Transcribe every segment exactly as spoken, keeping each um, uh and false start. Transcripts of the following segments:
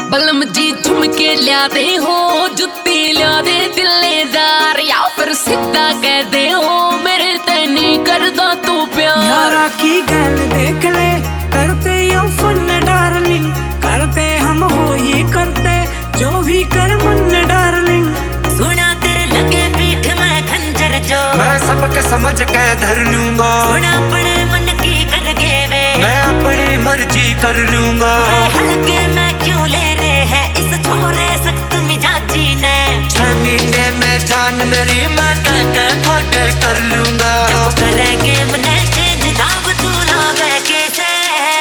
बलम जी झुमके लिया दे हो, जुत्ती लिया दे दिलेदार, या फिर सीधा कह दे हो मेरे ते नहीं करदा तू प्यार। यारा की गल देख ले, करते यो फन डार्लिंग, करते हम हो ही करते जो भी कर मन डार्लिंग। सुना तेरे लगे पीठ में खंजर जो, मैं सबके समझ के धर लूंगा। सुना अपने मन की कर गे वे, मैं अपनी मर्जी कर लूंगा। हल्के में क्यों ले रहे हैं इस छोरे सख्त मिजाजी ने। महीने में जान मेरी मैं कहते खोटे कर लूंगा। करेंगे मने चेंज दाब तू लागे कैसे।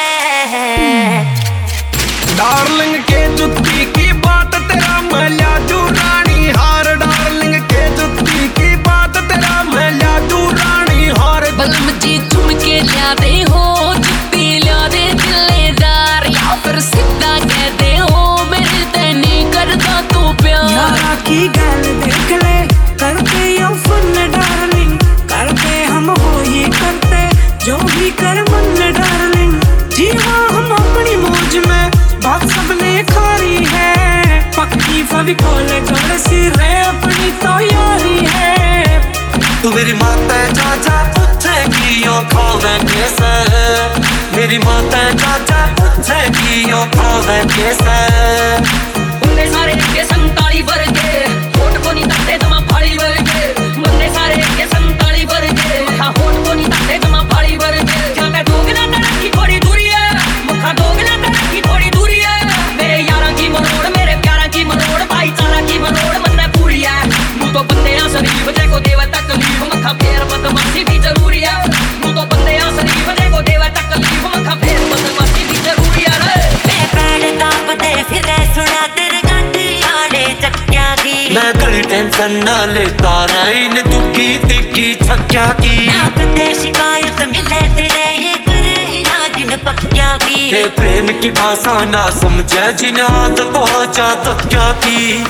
डार्लिंग के जुत्ती की बात तेरा मैं ला दूं रानी हार। डार्लिंग के जुत्ती की बात तेरा मैं ला दूं रानी हार। बलम जी झुमके लिया दे हो, जुत्ती लिया दे दिलेदार, या फिर सीधा कह दे हो मेरे ते नहीं करदा तू प्यार। यारा की गल देख ले, करते यो फन डार्लिंग, करते हम हो ही करते जो भी कर मन डार्लिंग। जीवा हम अपनी मौज में, बात सबने खारी है, पक्की फेविकोल गड़ सी रे अपनी तो यारी है। तू मेरी माता चाचा पूछेगी यो खावे कैसे। मेरी माता चाचा पूछेगी यो खावे कैसे। बंदे सारे के संताली वर्गे, होठ को नहीं तकते जमा फाड़ी वर्गे। बंदे सारे के संताली वर्गे, मुखा होठ को नहीं तकते जमा फाड़ी वर्गे। क्या मैं दोगला तरह की थोड़ी दूरी है, मुखा दोगला तरह की थोड़ी दूरी है। मेरे यारा की मरोड़, मेरे प्यारा की मरोड़, भाईचारा की मरोड़ मन में पूरी है। मुँह तो बंदे आ शरीफ जे को देवा तकलीफ, मखा फेर बदमाशी भी जरूरी है। मुँह तो बंदे आ शरीफ जे को देवा तकलीफ, मखा फेर बदमाशी भी जरूरी है। मैं पैर कांपते फिरे सुना तेरे गांठी आड़े चक्किया की। मैं कोई टेंशन ना लेता इन दुखी तिखी छक्या की। नाकते शिकायत मिले तेरे ये करे इलाज पक्या की। ते प्रेम की भाषा ना समझे जिन्हें हाथ पहुंचा तो क्या की।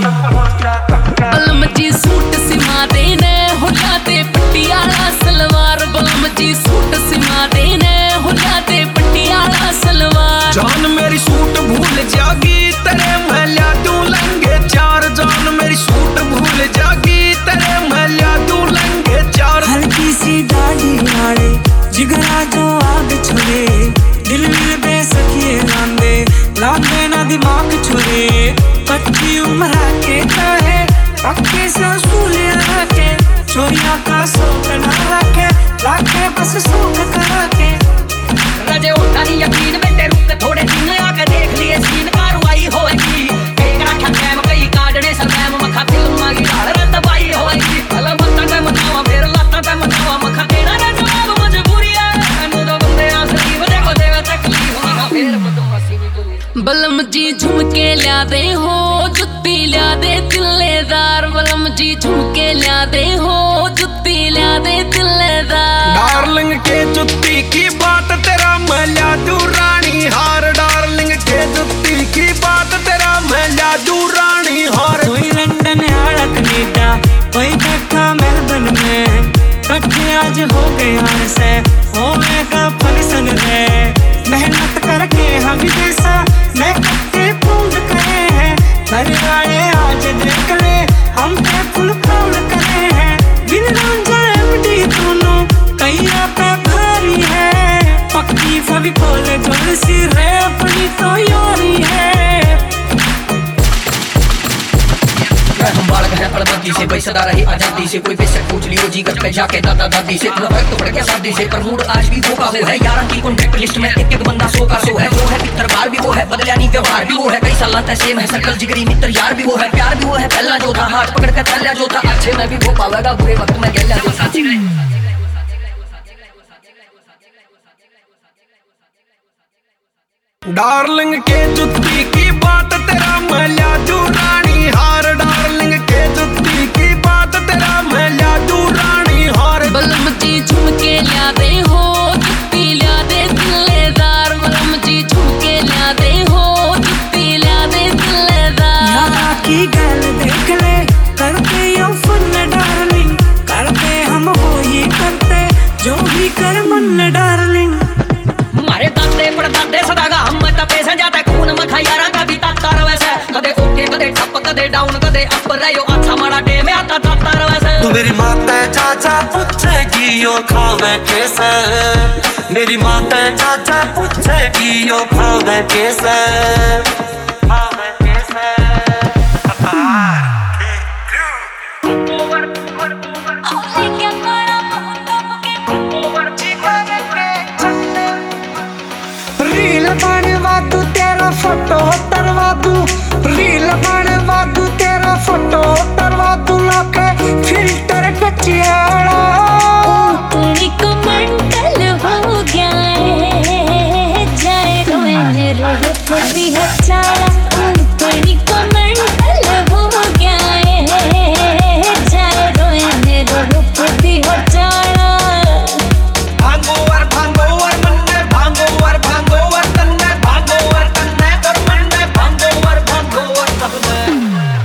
बलम जी सूट सिमा देने हो जाते पटियाला सलवार। बलम जी सूट सिमा देने हो जाते पटियाला सलवार। जान मेरी सूट भूल जागी तेरे मैं ला दूं लंगे चार। जान मेरी सूट भूल जागी तेरे मैं ला दूं लंगे चार। हल्की सी दाढ़ी आड़े जिगरा जो आग छोड़े, दिल में बेसकिए लांदे लांदे ना दिमाग छोड़े। कच्ची उम्र के कहे पक्के से उसूल रखे, चोरिया का शौक ना रखे, लाके बस शौक करा के। रजे होता नहीं यकीन में तेरे रुक थोड़े दिन आके देख लिए सीन कार्रवाई होएगी। एक राखा कैम कई काटने सलैम, मखा फिल्म मांगी डाल रतबाई होएगी। भला बत्ता पे मनावा फिर लत्ता पे मनावा, मखा तेरा रे जवाब मजबूरी है। अनु दो बंदे आ शरीफ देखो देवा तकलीफ, मखा फिर बदमाशी भी जरूरी। बलम जी झुमके लिया दे हो, जुत्ती लिया दे दिलेदार। बलम जी झुमके लिया दे हो, जुत्ती लिया दे दिलेदार। डार्लिंग के जुत्ती की बात तेरा मैं ला दूं रानी हार। डार्लिंग के जुत्ती की बात तेरा मैं ला दूं रानी हार। कोई लंदन आया कनेडा, कोई बैठा मेलबर्न में, कट्ठे आज हो गए यहाँ से होएगा फंक्शन रे। मेहनत करके हम जैसा मैं कट्टे पूर्ण करे हैं, घर आए आज देख ले हम पे फुल प्राउड करे हैं। बिन रांझा एमडी दोनों कैया पे भारी है, पक्की फेविकोल गड़ सी रे अपनी तो यारी है। हम बालक हैं अड़बंदी से, कोई सदा रही आजादी से। कोई बेशक पूछ लियो जीगत पे जाके दादा दादी से। थोड़ा फर्क तो पड़ गया शादी से, पर मूड आज भी धोखा हो है। यार की कॉन्ट्रैक्ट लिस्ट में एक एक बंदा सो का सो है। जो है पितर बार भी वो है, बदलिया नहीं व्यवहार भी वो है। कई साल तक सेम है सर्कल जिगरी मित्र यार भी वो है। प्यार भी वो है पहला जो था, हाथ पकड़ के थल्ला जो था। अच्छे में भी वो पावेगा, बुरे वक्त में गैला जो था। डार्लिंग के जुत्ती की बात तेरा मैं ला दूं रानी हार। डार्लिंग के जुत्ती की बात तेरा मैं ला दूं रानी हार। बलम जी झुमके लिया दे हो, जुत्ती लिया दे दिलेदार। बलम जी झुमके लिया दे हो, जुत्ती लिया दे दिलेदार। यारा की गल देख ले, करते यो फन डार्लिंग, करते हम हो ही करते जो भी कर मन डार्लिंग। मारे दादे पड़दादे सदागा हम पैसे जाता खून मखा यारा का भी तारा। डाउन कदे अप रहो अच्छा माड़ा टेम आता जाता वैसे तू मेरी माता चाचा पूछेगी यो खावे कैसे मेरी माता चाचा पूछेगी यो खावे कैसे खावे कैसे रील बनवा दू तेरा फोटो तरवा दू रील बनवा दू तेरा फोटो तरवा दू लाके फिल्टर कचियाड़ा तेरी को मंडल हो गया है जाए रोए रोए भी हचाड़ा तेरी को मंडल हो गया है जाए रोए रोए भी हचाड़ा भांगो और भांगो और मन में भांगो और भांगो और तन में भांगो और तन में और मन में भांगो और भांगो और सब में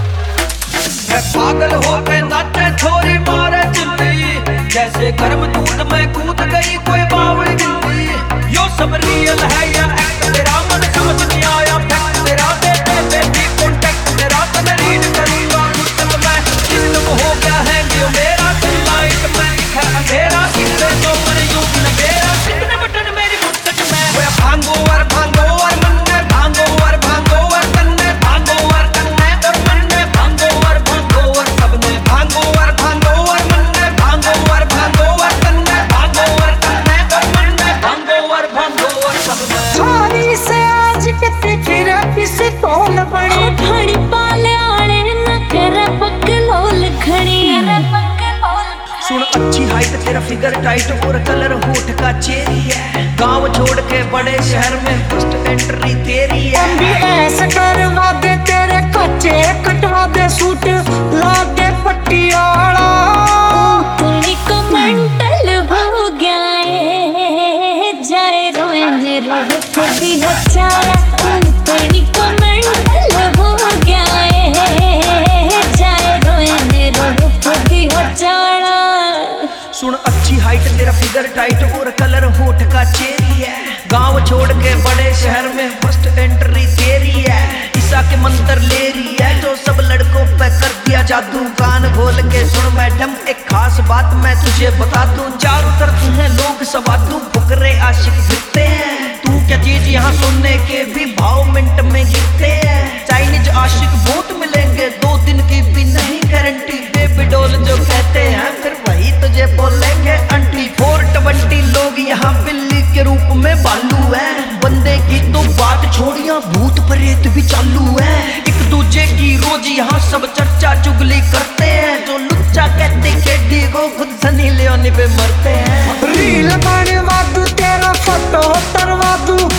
मैं पागल हो के नाचे छोरी मारे चिल्ली जैसे गर्म दूध में कूद गई कोई बावड़ी गिल्ली यो सब रियल है या एक्ट तेरा मन समझ नहीं आया फैक्ट तेरा दे दे बेबी कॉन्टैक्ट तेरा तो मैं रीड करूंगा मुश्किल में सिस्टम हो गया है जो मेरा लाइट में है अंधेरा किससे तो मन यूं लगेरा कितने बटन मेरी मुट्ठी में वो भांगो और भांगो और मन में भांगो और भांगो और तन में भांगो और तन में और मन में भांगो और भांगो और सब में भांगो और भांगो और मन में भांगो और भांगो और तन में भांगो और तन में और मन में भांगो और भांगो और सब में सारी से आज कितने फिर किसी कौन बड़े खड़ी पाले आले न करे पकलोल खड़ी सुन अच्छी हाइट तेरा फिगर टाइट और कलर होठ का चेरी है गांव छोड़ के बड़े शहर में फर्स्ट एंट्री तेरी है भी ऐसे करवा दे तेरे कच्चे कटवा दे सूट ला दे पटियाला तेरी को मंडल हो गया है जाए रोए रोए भी हचाड़ा तेरी को मंडल हो गया है जाए रोए रोए भी हचाड़ा सुन अच्छी हाइट तेरा फिगर टाइट और कलर होठ का चेरी है गांव छोड़ के बड़े शहर में फर्स्ट एंट्री तेरी है ईसा के मंत्र ले रही है जो सब लड़कों पे कर दिया जादू कान खोल के सुन मैडम एक खास बात मैं तुझे बता दूं चारों तरफ हैं लोग सवादू फुकरे आशिक फिरते हैं तू क्या चीज यहाँ सुनने के भी भाव मिनट में गिरते हैं चाइनीज आशिक बहुत मिलेंगे दो दिन की भी नहीं गारंटी बेबी डॉल जो कहते हैं फिर वही तुझे बोलेंगे अंटी फोर ट्वेंटी लोग यहाँ बिल्ली के रूप में बालू है बंदे की तो बात छोड़िया भूत प्रेत भी चालू है एक दूजे की रोज यहाँ सब चर्चा चुगली करते हैं जो लुच्चा कहते केडी को खुद सनी लियोनी पे मरते हैं रील बनवा दू तेरा फोटो तरवा दू